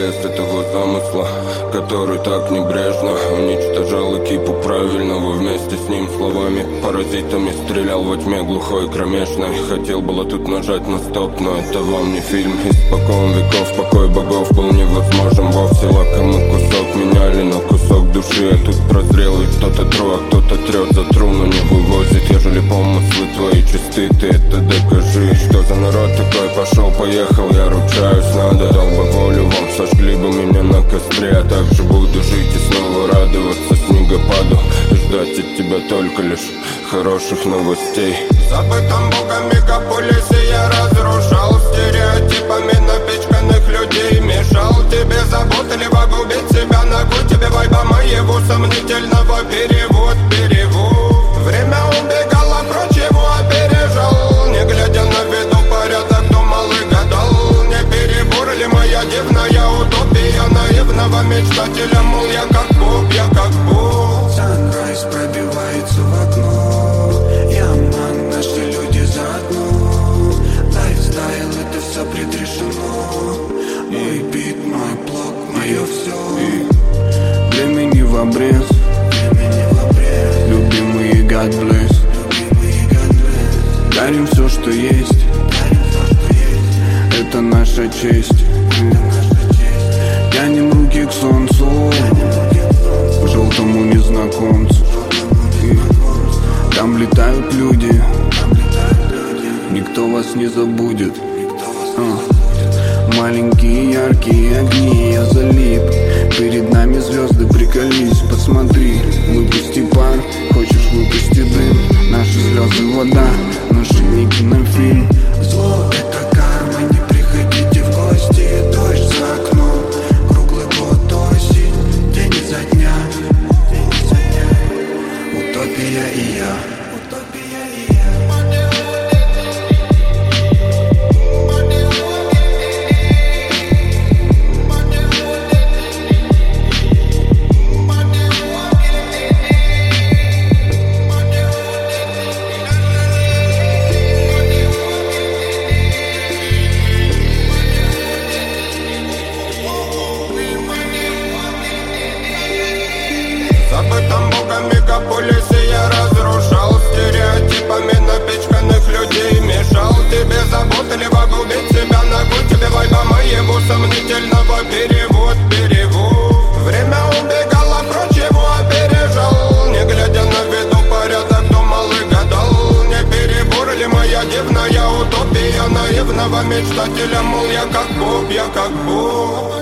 без этого замысла, который так небрежно уничтожал экипу правильного. Вместе с ним словами паразитами стрелял во тьме глухой кромешной. Хотел было тут нажать на стоп, но это вам не фильм. Испокон веков покой богов был невозможен вовсе. Лакомый кусок меняли на кусок души. Я тут прозрел и кто-то тру, а кто-то трет за тру, но не вывозит. Ежели помыслы твои чисты, ты это докажи. Что за народ такой? Пошел, поехал, я ручаюсь, надо. Дал бы волю вам, сожгли бы меня на костре. А также буду жить и снова радоваться снегопаду и ждать от тебя только лишь хороших новостей. В забытом богом мегаполисе я разрушал стереотипами напичканных людей. Мешал тебе заботливо губить себя, ногу тебе вайба моего сомнительного перевод. Время убегало прочь, его опережал. Не глядя на виду порядок, думал и гадал. Не перебор ли моя дивная утопия наивного мечтателя? Мол, я как Бог, я как Бог. Санрайз пробивается в окно. Я ман, наши люди заодно. Лайфстайл, это все предрешено. Мой бит, мой блог, мое все. Времени в обрез. Любимые God bless. Дарим все, что есть. Это наша честь. Тянем руки к солнцу, к желтому незнакомцу. Там летают люди, никто вас не забудет. Маленькие яркие огни, я залип. Перед нами звезды, приколись, посмотри. Выпусти пар, хочешь выпусти дым. Наши слезы вода, наши не кинофильм. Зло это карма, не приходите в гости. Дождь за окном, круглый год осень. День изо дня, утопия и я. В забытом богом мегаполисе я разрушал стереотипами напичканных людей. Мешал тебе заботливо губить себя, ногу тебе вайба моего сомнительного перевод. Время убегало прочь, его опережал. Не глядя на виду порядок, думал и гадал. Не перебор ли моя дивная утопия наивного мечтателя? Мол, я как Бог, я как Бог.